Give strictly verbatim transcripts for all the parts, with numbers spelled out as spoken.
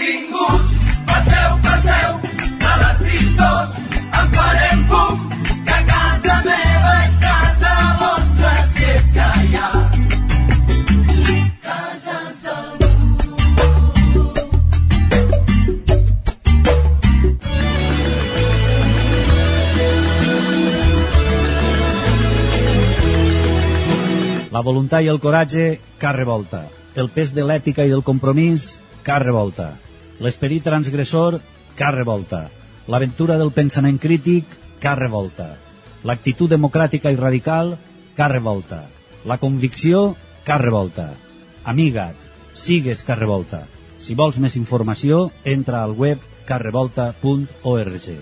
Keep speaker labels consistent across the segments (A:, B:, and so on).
A: Benvinguts, passeu, passeu, a les tristors en farem fum, que casa meva és casa vostra, si és que hi ha cases d'algú.
B: La voluntat i el coratge, car revolta. El pes de l'ètica i del compromís, car revolta. L'esperit transgressor, car revolta. L'aventura del pensament crític, car revolta. L'actitud democràtica i radical, car revolta. La convicció, car revolta. Amiga't, sigues car revolta. Si vols més informació, entra al web car revolta punt org.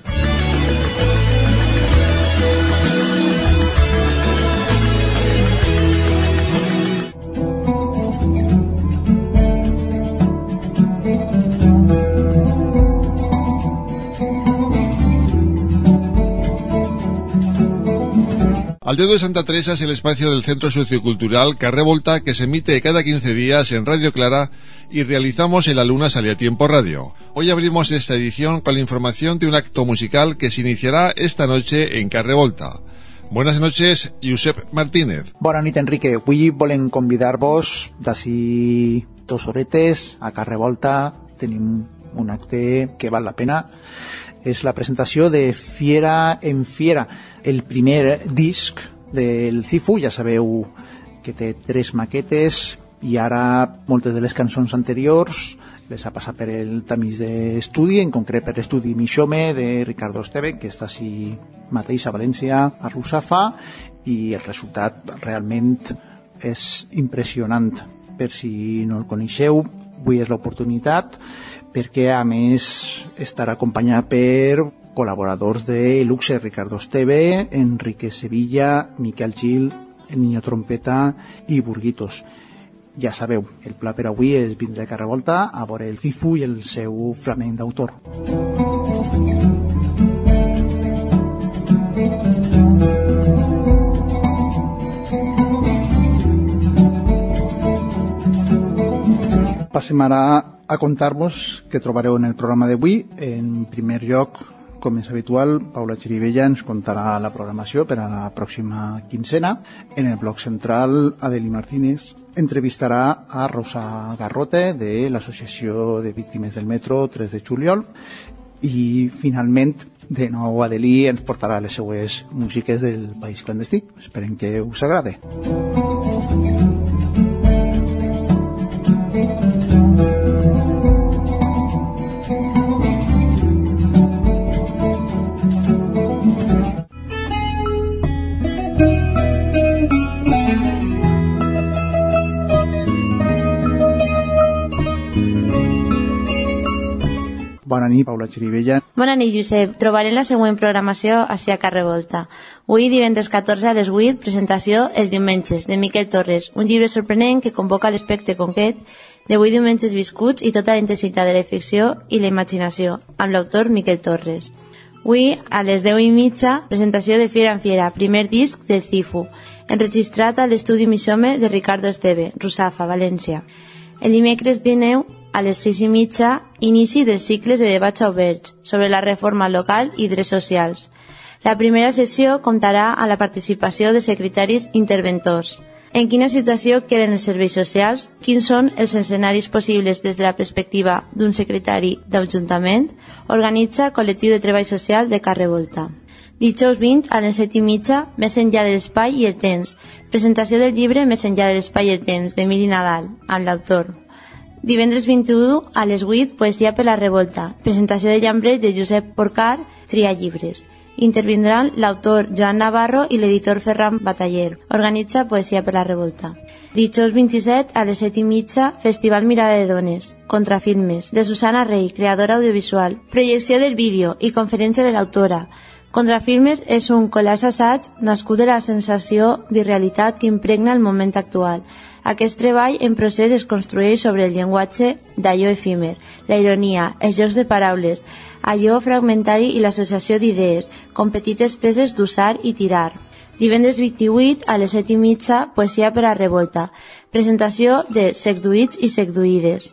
C: Al dedo de Santa Teresa es el espacio del Centro Sociocultural Car Revolta, que se emite cada quince días en Radio Clara y realizamos en la Luna Sale a Tiempo Radio. Hoy abrimos esta edición con la información de un acto musical que se iniciará esta noche en Car Revolta. Buenas noches, Josep Martínez.
D: Bona nit, Enrique. Avui volem convidar-vos d'ací dos horetes a Car Revolta. Tenim un acte que val la pena. És la presentació de Fiera en Fiera, el primer disc del Cifu. Ja sabeu que té tres maquetes i ara moltes de les cançons anteriors les ha passat per el tamís d'estudi, en concret per l'estudi Mixome de Ricardo Esteve, que està així mateix a València, a Russafa, i el resultat realment és impressionant. Per si no el coneixeu, avui és l'oportunitat, perquè a més estarà acompanyat per col·laboradors de Luxe, Ricardo Esteve, Enrique Sevilla, Miquel Gil, el Niño Trompeta i Burguitos. Ja sabeu, el pla per avui és vindre a Car Revolta a veure el Cifu i el seu flamenc d'autor. Passem ara a contar-vos què trobareu en el programa d'avui. En primer lloc, com és habitual, Paula Chirivella ens contarà la programació per a la pròxima quincena. En el bloc central, Adeli Martínez entrevistarà a Rosa Garrote de l'Associació de Víctimes del Metro tres de juliol. I finalment, de nou, Adeli ens portarà les seues músiques del País Clandestí. Esperem que us agrade. Bona nit, Paula Chirivella.
E: Bona nit, Josep. Trobarem la següent programació així a Car Revolta. Avui, divendres catorze a les vuit, presentació Els diumenges, de Miquel Torres, un llibre sorprenent que convoca l'espectre concret de vuit diumenges viscuts i tota la intensitat de la ficció i la imaginació, amb l'autor Miquel Torres. Avui, a les deu i mitja, presentació de Fiera en Fiera, primer disc del Cifu, enregistrat a l'estudi Mixome de Ricardo Esteve, Russafa, València. El dimecres dinou, a les sis i mitja, inici dels cicles de debats oberts sobre la reforma local i drets socials. La primera sessió comptarà amb la participació de secretaris interventors. En quina situació queden els serveis socials? Quins són els escenaris possibles des de la perspectiva d'un secretari d'Ajuntament? Organitza Col·lectiu de Treball Social de Car Revolta. Dijous vint, a les set i mitja, Més enllà de l'espai i el temps. Presentació del llibre Més enllà de l'espai i el temps, d'Emili Nadal, amb l'autor. Divendres vint-i-u, a les vuit, Poesia per la Revolta. Presentació de Llambret de Josep Porcar, Tria llibres. Intervindran l'autor Joan Navarro i l'editor Ferran Bataller. Organitza Poesia per la Revolta. Dijous vint-i-set, a les set i mitja, Festival Mirada de Dones. Contrafilmes, de Susana Rey, creadora audiovisual. Projecció del vídeo i conferència de l'autora. Contrafilmes és un collage assaig nascut de la sensació d'irrealitat que impregna el moment actual. Aquest treball en procés es construeix sobre el llenguatge d'allò efímer, la ironia, els jocs de paraules, allò fragmentari i l'associació d'idees, com petites peces d'usar i tirar. Divendres vint-i-vuit, a les set i mitja, Poesia per a Revolta. Presentació de Seduïts i Seduïdes.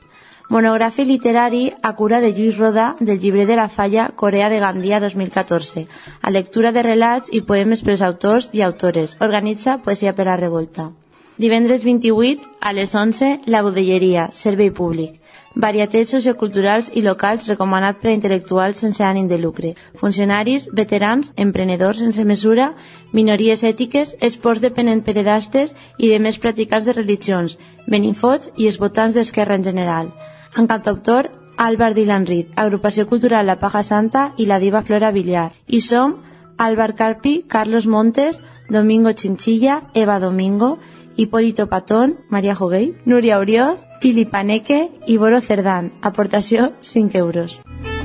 E: Monogràfic literari a cura de Lluís Rodà del llibre de la falla Corea de Gandia dos mil catorze, a lectura de relats i poemes pels autors i autores. Organitza Poesia per a Revolta. Divendres vint-i-vuit, a les onze, La Budelleria, servei públic. Varietats socioculturals i locals recomanat per a intel·lectuals sense ànim de lucre, funcionaris, veterans, emprenedors sense mesura, minories ètiques, esports dependent per edastes i demés practicants de religions, benifots i els votants d'Esquerra en general. En cantautor, Álvar Dylan Reed, agrupació cultural La Paja Santa i la diva Flora Villar. I som Álvar Carpi, Carlos Montes, Domingo Chinchilla, Eva Domingo, Hipólito Patón, María Joguei, Núria Orioz, Filip Paneque i Boro Cerdán. Aportació cinc euros.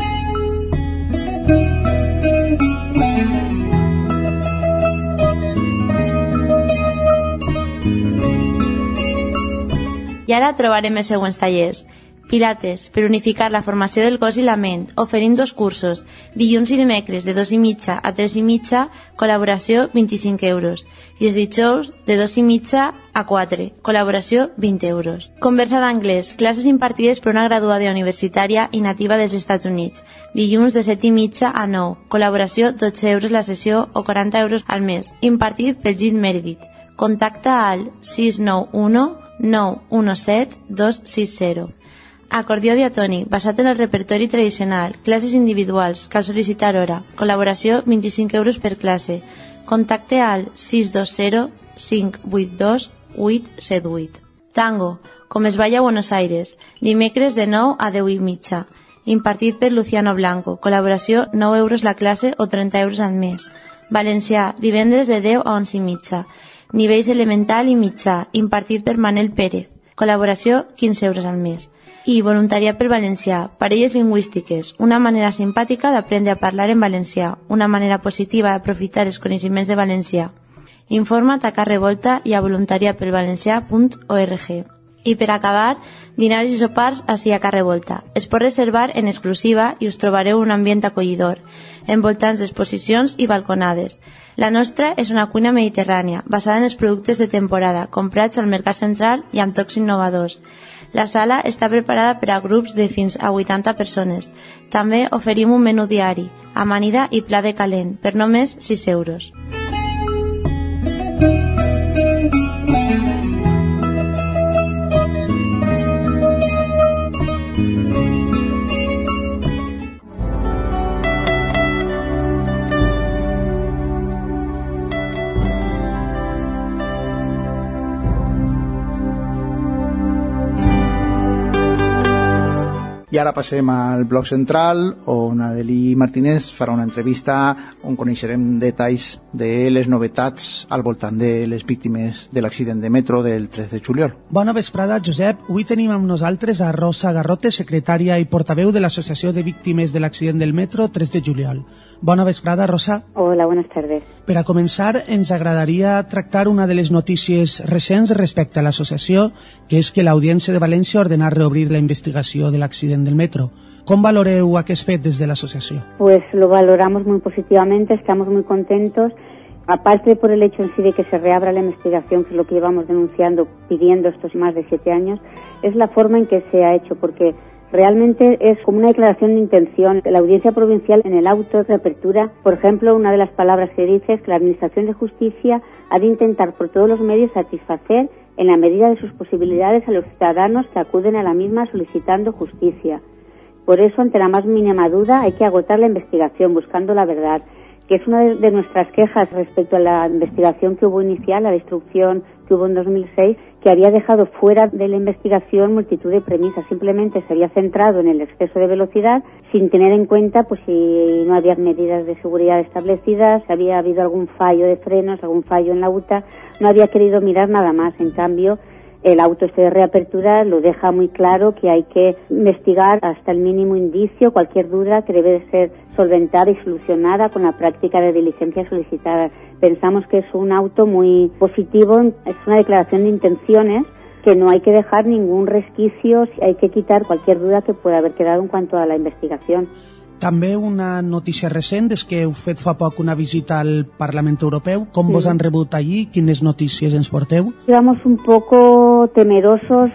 E: I ara trobarem els següents tallers. Pilates, per unificar la formació del cos i la ment, oferint dos cursos, dilluns i dimecres de dos i mitja a tres i mitja, col·laboració vint-i-cinc euros, i els dijous de dos i mitja a quatre, col·laboració vint euros. Conversa d'anglès, classes impartides per una graduada universitària i nativa dels Estats Units, dilluns de set i mitja a nou, col·laboració dotze euros la sessió o quaranta euros al mes, impartit per Jean Meredith. Contacta al sis nou u nou u set dos sis zero. Acordió diatònic, basat en el repertori tradicional, classes individuals, cal sol·licitar hora, col·laboració vint-i-cinc euros per classe. Contacte al sis dos zero cinc vuit dos vuit set vuit. Tango, com es balla a Buenos Aires, dimecres de nou a deu i mitja, impartit per Luciano Blanco, col·laboració nou euros la classe o trenta euros al mes. Valencià, divendres de deu a onze i mitja, nivells elemental i mitjà, impartit per Manel Pérez, col·laboració quinze euros al mes. I voluntariat per valencià, parelles lingüístiques, una manera simpàtica d'aprendre a parlar en valencià, una manera positiva d'aprofitar els coneixements de valencià. Informa't a Carrevolta i a voluntariatpelvalencià punt org. I per acabar, dinars i sopars així a Carrevolta. Es pot reservar en exclusiva i us trobareu un ambient acollidor, envoltants d'exposicions i balconades. La nostra és una cuina mediterrània, basada en els productes de temporada, comprats al Mercat Central i amb tocs innovadors. La sala està preparada per a grups de fins a vuitanta persones. També oferim un menú diari, amanida i pla de calent, per només sis euros.
D: I ara passem al bloc central, on Adelí Martínez farà una entrevista on coneixerem detalls de les novetats al voltant de les víctimes de l'accident de metro del tres de juliol.
F: Bona vesprada, Josep. Avui tenim amb nosaltres a Rosa Garrote, secretària i portaveu de l'Associació de Víctimes de l'Accident del Metro tres de juliol. Bona vesprada, Rosa.
G: Hola, buenas tardes.
F: Per a començar, ens agradaria tractar una de les notícies recents respecte a l'associació, que és que l'Audiència de València ha ordenat reobrir la investigació de l'accident del metro. ¿Cómo valoreu aquest fet desde la asociación?
G: Pues lo valoramos muy positivamente, estamos muy contentos, aparte por el hecho en sí de que se reabra la investigación, que es lo que llevamos denunciando, pidiendo estos más de siete años, es la forma en que se ha hecho, porque realmente es como una declaración de intención. La Audiencia Provincial, en el auto de apertura, por ejemplo, una de las palabras que dice es que la Administración de Justicia ha de intentar por todos los medios satisfacer en la medida de sus posibilidades a los ciudadanos que acuden a la misma solicitando justicia. Por eso, ante la más mínima duda, hay que agotar la investigación, buscando la verdad, que es una de, de nuestras quejas respecto a la investigación que hubo inicial, a la instrucción que hubo en dos mil seis, que había dejado fuera de la investigación multitud de premisas. Simplemente se había centrado en el exceso de velocidad, sin tener en cuenta pues si no había medidas de seguridad establecidas, si había habido algún fallo de frenos, algún fallo en la U T A. No había querido mirar nada más. En cambio, el auto este de reapertura lo deja muy claro, que hay que investigar hasta el mínimo indicio cualquier duda que debe de ser solventada y solucionada con la práctica de diligencias solicitadas. Pensamos que es un auto muy positivo, es una declaración de intenciones, que no hay que dejar ningún resquicio, hay que quitar cualquier duda que pueda haber quedado en cuanto a la investigación.
F: També una notícia recent és que heu fet fa poc una visita al Parlament Europeu. Com
G: Sí.
F: vos han rebut allí? Quines notícies ens porteu?
G: Íbamos un poco temerosos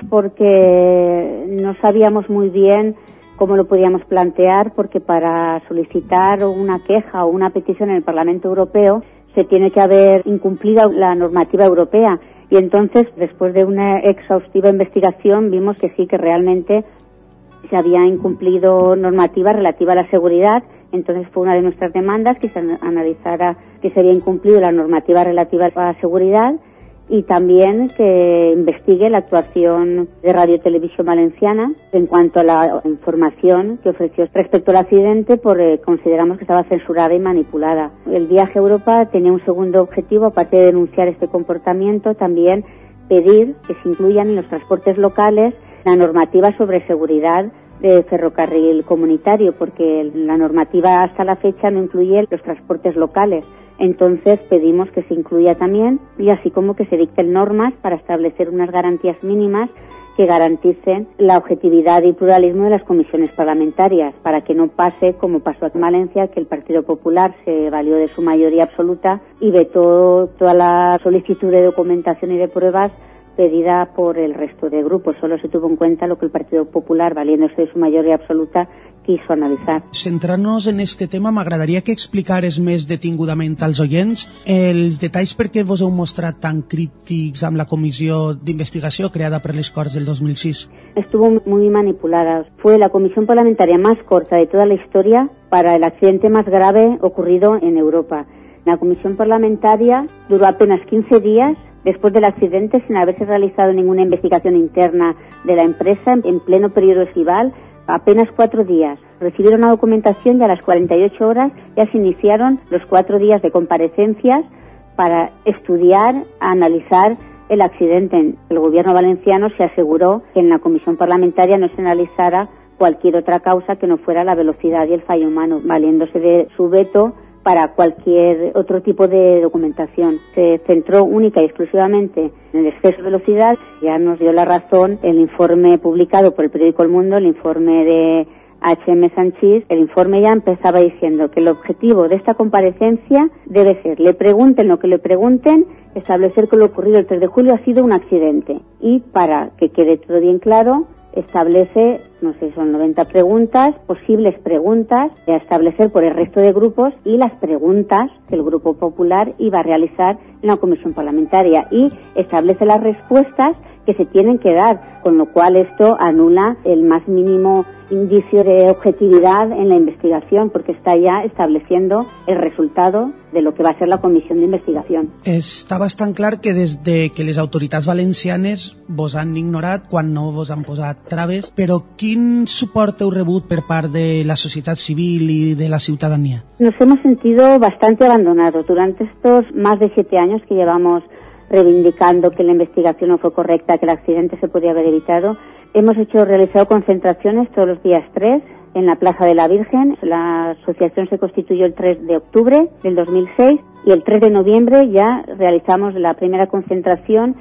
G: porque no sabíamos muy bien cómo lo podíamos plantear, porque para solicitar una queja o una petición en el Parlamento Europeo se tiene que haber incumplido la normativa europea. Y entonces, después de una exhaustiva investigación, vimos que sí, que realmente se había incumplido normativa relativa a la seguridad. Entonces fue una de nuestras demandas que se analizara que se había incumplido la normativa relativa a la seguridad y también que investigue la actuación de Radio Televisión Valenciana en cuanto a la información que ofreció respecto al accidente, porque consideramos que estaba censurada y manipulada. El viaje a Europa tenía un segundo objetivo, aparte de denunciar este comportamiento, también pedir que se incluyan en los transportes locales la normativa sobre seguridad de ferrocarril comunitario, porque la normativa hasta la fecha no incluye los transportes locales. Entonces pedimos que se incluya también, y así como que se dicten normas para establecer unas garantías mínimas que garanticen la objetividad y pluralismo de las comisiones parlamentarias, para que no pase como pasó aquí en Valencia, que el Partido Popular se valió de su mayoría absoluta y vetó toda la solicitud de documentación y de pruebas pedida por el resto de grupos. Solo se tuvo en cuenta lo que el Partido Popular, valiéndose de su mayoría absoluta, quiso analitzar.
F: Centrant-nos en este tema, m'agradaria que explicares més detingudament als oients els detalls per què vos heu mostrat tan crítics amb la comissió d'investigació creada per les Corts del dos mil sis.
G: Estuvo muy manipulada. Fue la comisión parlamentaria más corta de toda la historia para el accidente más grave ocurrido en Europa. La comisión parlamentaria duró apenas quince días después del accidente, sin haberse realizado ninguna investigación interna de la empresa, en pleno periodo estival, apenas cuatro días. Recibieron la documentación y a las cuarenta y ocho horas ya se iniciaron los cuatro días de comparecencias para estudiar, analizar el accidente. El gobierno valenciano se aseguró que en la comisión parlamentaria no se analizara cualquier otra causa que no fuera la velocidad y el fallo humano, valiéndose de su veto para cualquier otro tipo de documentación. Se centró única y exclusivamente en el exceso de velocidad. Ya nos dio la razón el informe publicado por el periódico El Mundo, el informe de H M Sanchís. El informe ya empezaba diciendo que el objetivo de esta comparecencia debe ser, le pregunten lo que le pregunten, establecer que lo ocurrido el tres de julio ha sido un accidente. Y para que quede todo bien claro, establece, no sé, son noventa preguntas, posibles preguntas a establecer por el resto de grupos y las preguntas que el Grupo Popular iba a realizar en la comisión parlamentaria, y establece las respuestas que se tienen que dar, con lo cual esto anula el más mínimo indicio de objetividad en la investigación, porque está ya estableciendo el resultado de lo que va a ser la comissió d'investigació.
F: Està bastant clar que des de que les autoritats valencianes vos han ignorat quan no vos han posat traves, però quin suport heu rebut per part de la societat civil i de la ciutadania?
G: Nos hemos sentido bastante abandonados durante estos más de siete años que llevamos reivindicando que la investigación no fue correcta, que el accidente se podía haber evitado. Hemos hecho, realizado concentraciones todos los días tres en la Plaza de la Virgen. La asociación se constituyó el tres de octubre del dos mil seis y el tres de noviembre ya realizamos la primera concentración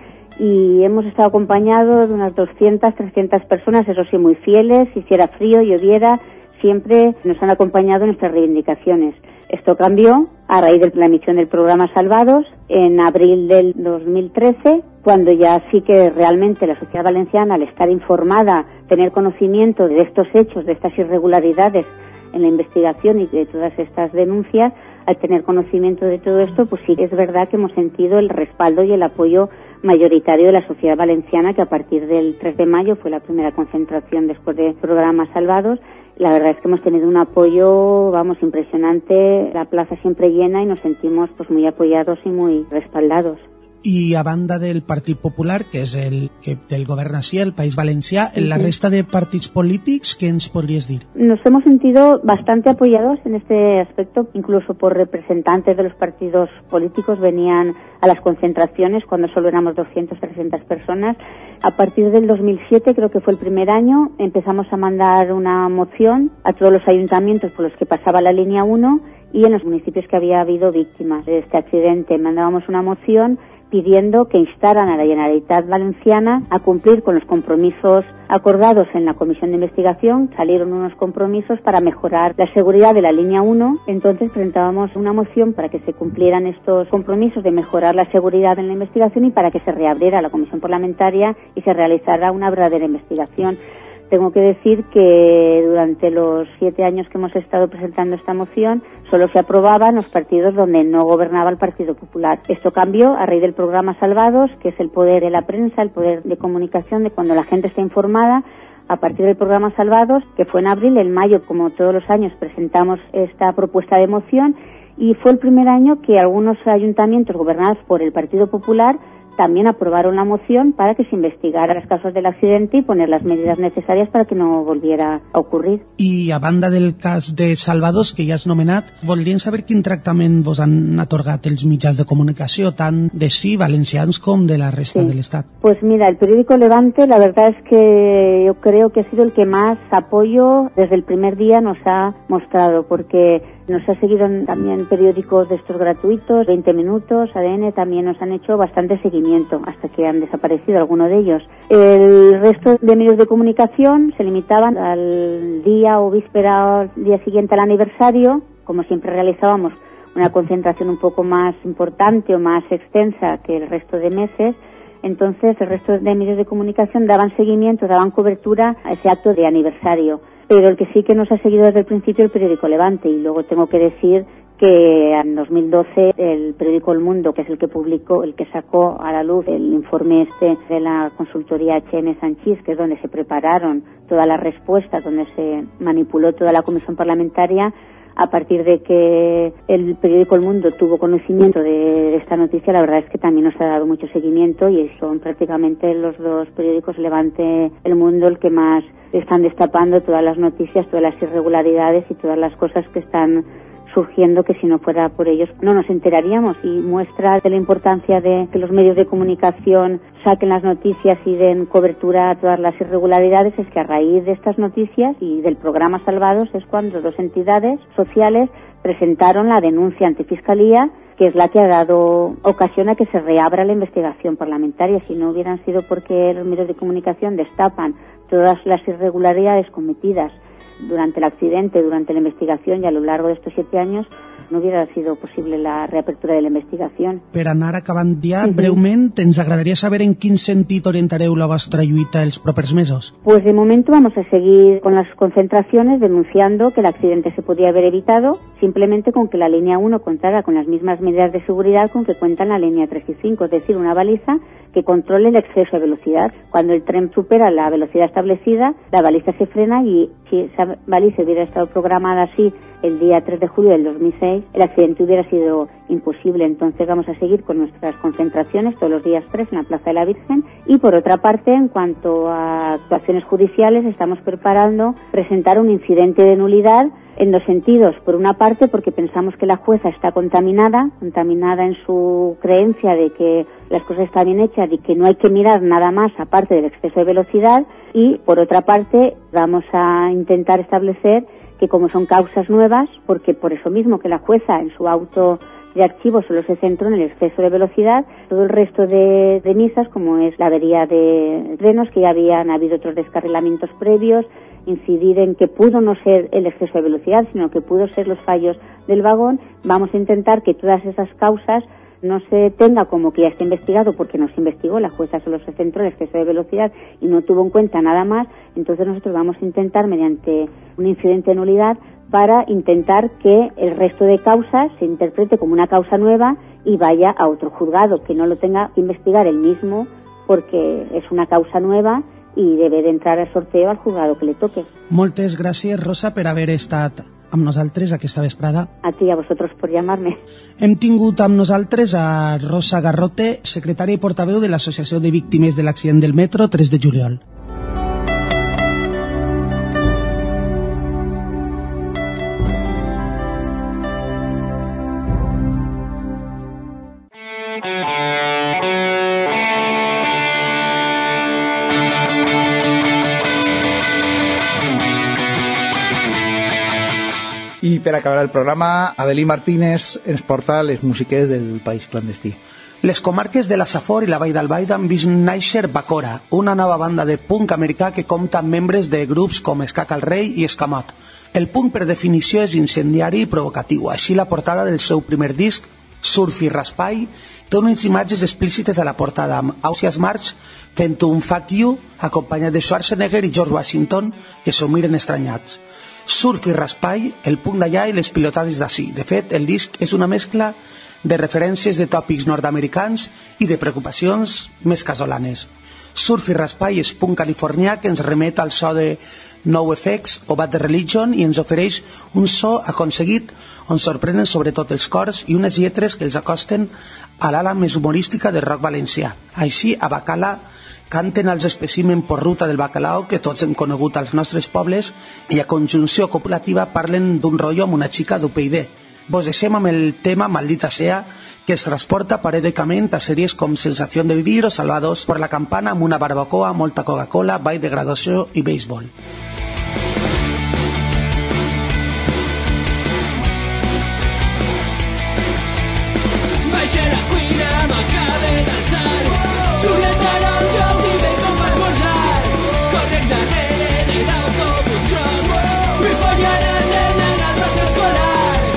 G: y hemos estado acompañados de unas doscientas, trescientas personas, eso sí, muy fieles, hiciera frío, lloviera, siempre nos han acompañado en nuestras reivindicaciones. Esto cambió a raíz de la emisión del programa Salvados en abril del dos mil trece, cuando ya sí que realmente la sociedad valenciana, al estar informada, tener conocimiento de estos hechos, de estas irregularidades en la investigación y de todas estas denuncias, al tener conocimiento de todo esto, pues sí que es verdad que hemos sentido el respaldo y el apoyo mayoritario de la sociedad valenciana, que a partir del tres de mayo fue la primera concentración después del programa Salvados. La verdad es que hemos tenido un apoyo, vamos, impresionante, la plaza siempre llena y nos sentimos pues muy apoyados y muy respaldados.
F: I a banda del Partit Popular, que és el que del govern així, el País Valencià, en la resta de partits polítics, ¿qué ens podries dir?
G: Nos hemos sentido bastante apoyados en este aspecto, incluso por representantes de los partidos políticos venían a las concentraciones cuando solo éramos doscientas, trescientas personas. A partir del dos mil siete, creo que fue el primer año, empezamos a mandar una moción a todos los ayuntamientos por los que pasaba la línea uno y en los municipios que había habido víctimas de este accidente. Mandábamos una moción pidiendo que instaran a la Generalitat Valenciana a cumplir con los compromisos acordados en la Comisión de Investigación. Salieron unos compromisos para mejorar la seguridad de la línea uno, entonces presentábamos una moción para que se cumplieran estos compromisos de mejorar la seguridad en la investigación y para que se reabriera la comisión parlamentaria y se realizara una verdadera investigación. Tengo que decir que durante los siete años que hemos estado presentando esta moción solo se aprobaba en los partidos donde no gobernaba el Partido Popular. Esto cambió a raíz del programa Salvados, que es el poder de la prensa, el poder de comunicación de cuando la gente está informada. A partir del programa Salvados, que fue en abril, en mayo, como todos los años, presentamos esta propuesta de moción y fue el primer año que algunos ayuntamientos gobernados por el Partido Popular también aprovaron la moción para que se investigara las causas del accidente y poner las medidas necessàries para que no volviera a ocurrir.
F: I a banda del cas de Salvados, que ja has nomenat, voldríem saber quin tractament vos han atorgat els mitjans de comunicació, tant de sí valencians com de la resta
G: sí.
F: del Estat.
G: Pues mira, el periódico Levante, la verdad es que yo creo que ha sido el que más apoyo desde el primer día nos ha mostrado, porque nos ha seguido también periódicos de estos gratuitos, veinte minutos, A D N, también nos han hecho bastante seguimiento hasta que han desaparecido algunos de ellos. El resto de medios de comunicación se limitaban al día o víspera o día siguiente al aniversario, como siempre realizábamos una concentración un poco más importante o más extensa que el resto de meses. Entonces el resto de medios de comunicación daban seguimiento, daban cobertura a ese acto de aniversario. Pero el que sí que nos ha seguido desde el principio el periódico Levante, y luego tengo que decir que en dos mil doce el periódico El Mundo, que es el que publicó, el que sacó a la luz el informe este de la consultoría H M Sanchís, que es donde se prepararon todas las respuestas, donde se manipuló toda la comisión parlamentaria. A partir de que el periódico El Mundo tuvo conocimiento de, de esta noticia, la verdad es que también nos ha dado mucho seguimiento y son prácticamente los dos periódicos, Levante, El Mundo, el que más están destapando todas las noticias, todas las irregularidades y todas las cosas que están surgiendo, que si no fuera por ellos no nos enteraríamos. Y muestra de la importancia de que los medios de comunicación saquen las noticias y den cobertura a todas las irregularidades es que a raíz de estas noticias y del programa Salvados es cuando dos entidades sociales presentaron la denuncia ante Fiscalía, que es la que ha dado ocasión a que se reabra la investigación parlamentaria. Si no hubieran sido porque los medios de comunicación destapan todas las irregularidades cometidas durante el accidente, durante la investigación y a lo largo de estos siete años, no hubiera sido posible la reapertura de la investigación.
F: Per anar acabant ja, uh-huh. breument, ens agradaria saber en quin sentit orientareu la vostra lluita els propers mesos.
G: Pues de momento vamos a seguir con las concentraciones denunciando que el accidente se podía haber evitado simplemente con que la línea uno contara con las mismas medidas de seguridad con que cuentan la línea tres y cinco, es decir, una baliza que controle el exceso de velocidad. Cuando el tren supera la velocidad establecida, la baliza se frena y si esa baliza hubiera estado programada así el día tres de julio del dos mil seis, el accidente hubiera sido imposible. Entonces vamos a seguir con nuestras concentraciones todos los días tres en la Plaza de la Virgen. Y por otra parte, en cuanto a actuaciones judiciales, estamos preparando presentar un incidente de nulidad en dos sentidos. Por una parte, porque pensamos que la jueza está contaminada, contaminada en su creencia de que las cosas están bien hechas y que no hay que mirar nada más aparte del exceso de velocidad. Y por otra parte, vamos a intentar establecer que como son causas nuevas, porque por eso mismo que la jueza en su auto de archivo solo se centró en el exceso de velocidad, todo el resto de, de misas, como es la avería de frenos, que ya habían habido otros descarrilamientos previos, incidir en que pudo no ser el exceso de velocidad, sino que pudo ser los fallos del vagón. Vamos a intentar que todas esas causas no se tenga como que ya está investigado, porque no se investigó, la jueza solo se centró en el exceso de velocidad y no tuvo en cuenta nada más. Entonces nosotros vamos a intentar, mediante un incidente de nulidad, para intentar que el resto de causas se interprete como una causa nueva y vaya a otro juzgado, que no lo tenga que investigar él mismo, porque es una causa nueva i debe d'entrar al sorteo al juzgado que le toque.
F: Moltes gràcies, Rosa, per haver estat amb nosaltres aquesta vesprada.
G: A ti i a vosotros por llamarme.
F: Hem tingut amb nosaltres a Rosa Garrote, secretària i portaveu de l'Associació de Víctimes de l'Accident del Metro tres de juliol.
D: I per acabar el programa, Adelí Martínez ens porta les músiques del País Clandestí.
F: Les comarques de la Safor i la Vall d'Albaida han vist néixer Bacora, una nova banda de punk americà que compta amb membres de grups com Escaca el Rei i Escamot. El punk, per definició, és incendiari i provocatiu. Així, la portada del seu primer disc, Surf i Raspai, té unes imatges explícites a la portada amb Ausias March fent un fuck you acompanyat de Schwarzenegger i George Washington, que s'ho miren estranyats. Surf i Raspai, el punk d'allà i les pilotades d'ací. De fet, el disc és una mescla de referències de tòpics nord-americans i de preocupacions més casolanes. Surf i Raspai és punk californià que ens remet al so de NoFX o Bad Religion i ens ofereix un so aconseguit on sorprenen sobretot els cors i unes lletres que els acosten a l'ala més humorística del rock valencià. Així, a Bacala canten els espècimen por ruta del bacalao que tots hem conegut als nostres pobles i a conjunció copulativa parlen d'un rotllo amb una xica d'U P I D. Vos deixem amb el tema Maldita Sea, que es transporta paradòjicament a sèries com Sensación de Vivir o Salvados por la Campana amb una barbacoa, molta Coca-Cola, ball de graduació i béisbol.
A: Baixa la cuina, m'acaba d'alçar, surt el taronja i ve com a esmorzar, correc darrere de l'autobús groc, vull follaràs en la graduació escolar.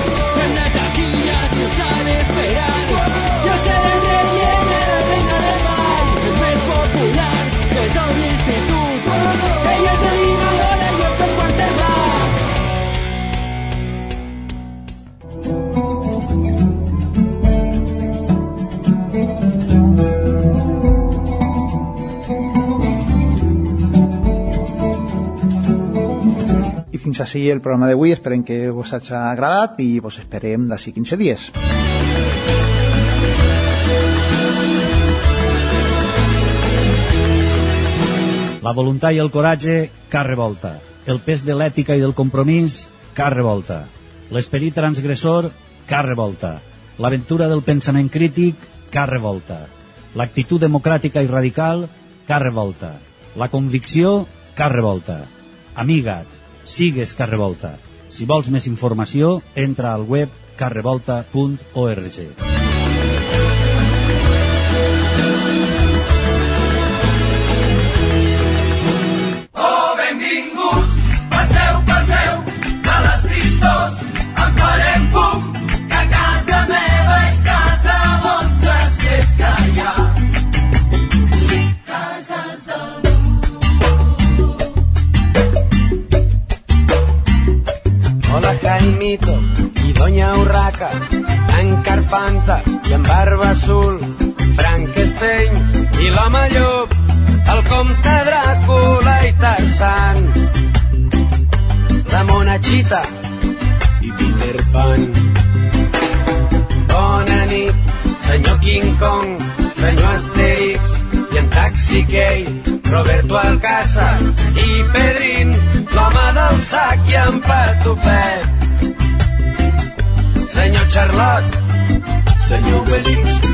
D: Fins així el programa d'avui, esperem que vos hagi agradat i vos esperem d'ací quinze dies.
B: La voluntat i el coratge, car revolta. El pes de l'ètica i del compromís, car revolta. L'esperit transgressor, car revolta. L'aventura del pensament crític, car revolta. L'actitud democràtica i radical, car revolta. La convicció, car revolta. Amiga't, sigues car revolta. Si vols més informació, entra al web car revolta punt org.
A: Oh, benvinguts, passeu, passeu, a les tristors en farem fum, que a casa meva és casa vostra, si és que hi ha cases del
H: Hola Jaimito i Doña Urraca, en Carpanta i en Barba Azul, Frankenstein i l'home llop, el comte Dràcula i Tarzan, la monachita i Peter Pan. Bona nit, senyor King Kong, senyor Asterix i en Taxi Key, Roberto Alcázar i Pedrín, l'home del sac i en Patufet, senyor Charlot, senyor Obelix,